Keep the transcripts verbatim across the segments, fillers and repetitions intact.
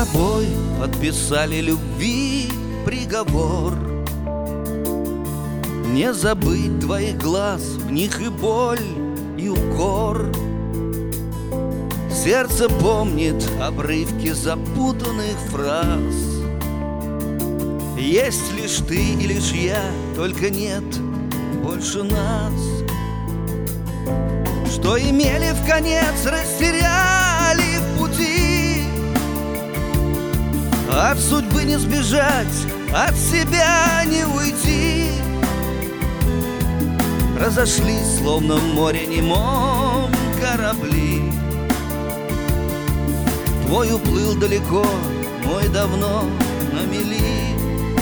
тобой подписали любви приговор. Не забыть твоих глаз, в них и боль, и укор. Сердце помнит обрывки запутанных фраз. Есть лишь ты и лишь я, только нет больше нас. Что имели в конец, растеряли в пути. От судьбы не сбежать, от себя не уйти. Разошлись, словно в море немом корабли. Твой уплыл далеко, мой давно на мели.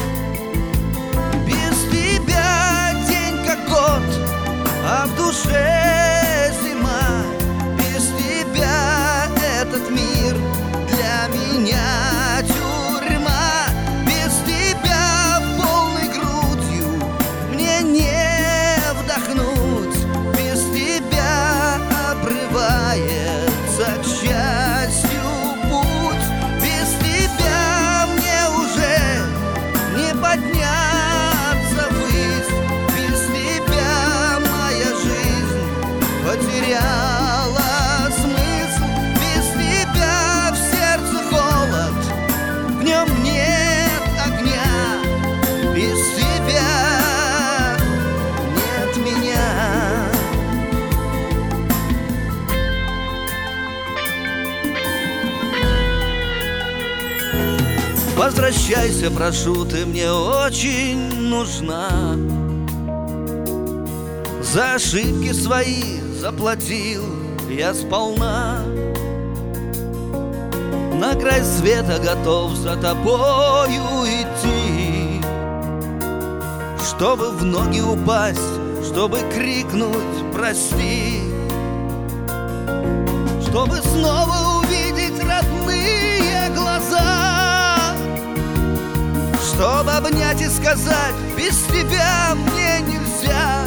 Без тебя день как год, а в душе зима. Без тебя этот мир для меня тюрьма. Без тебя полной грудью мне не вдохнуть. Без тебя обрывается к счастью путь. Без тебя мне уже не подняться ввысь. Без тебя моя жизнь потеряла смысл. Без тебя в сердце холод, в нем нет огня. Без тебя нет меня. Возвращайся, прошу, ты мне очень нужна. За ошибки свои заплатил я сполна. На край света готов за тобою идти, чтобы в ноги упасть, чтобы крикнуть прости, чтобы снова увидеть родные глаза, чтобы обнять и сказать: без тебя мне нельзя.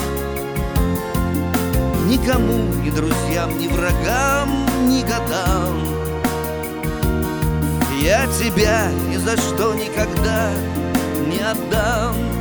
Никому, ни друзьям, ни врагам, ни годам я тебя ни за что никогда не отдам.